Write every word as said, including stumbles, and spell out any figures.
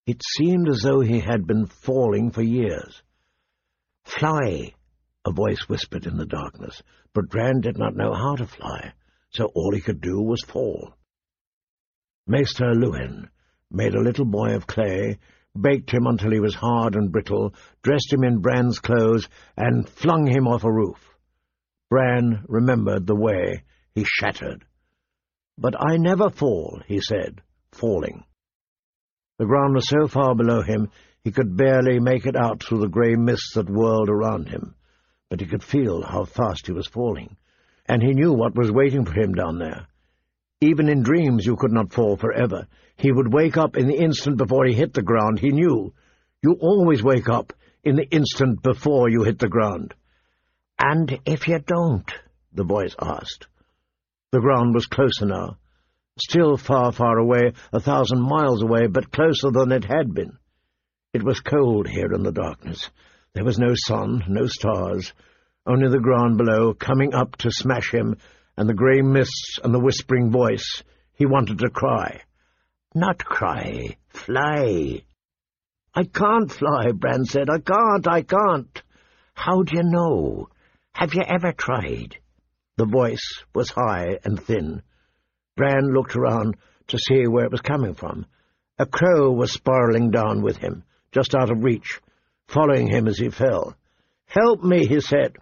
It seemed as though he had been falling for years. "Fly," a voice whispered in the darkness, but Bran did not know how to fly, so all he could do was fall. Maester Luwin made a little boy of clay, baked him until he was hard and brittle, dressed him in Bran's clothes, and flung him off a roof. Bran remembered the way he shattered. "But I never fall," he said, falling. The ground was so far below him he could barely make it out through the grey mists that whirled around him, but he could feel how fast he was falling, and he knew what was waiting for him down there. Even in dreams you could not fall forever. He would wake up in the instant before he hit the ground, he knew. You always wake up in the instant before you hit the ground. "And if you don't?" the voice asked. The ground was closer now. Still far, far away, a thousand miles away, but closer than it had been. It was cold here in the darkness. There was no sun, no stars, only the ground below, coming up to smash him, and the grey mists and the whispering voice. He wanted to cry. "Not cry, fly." "I can't fly," Bran said. "I can't, I can't." "How do you know? Have you ever tried?" The voice was high and thin. Bran looked around to see where it was coming from. A crow was spiralling down with him, just out of reach, following him as he fell. "Help me," he said.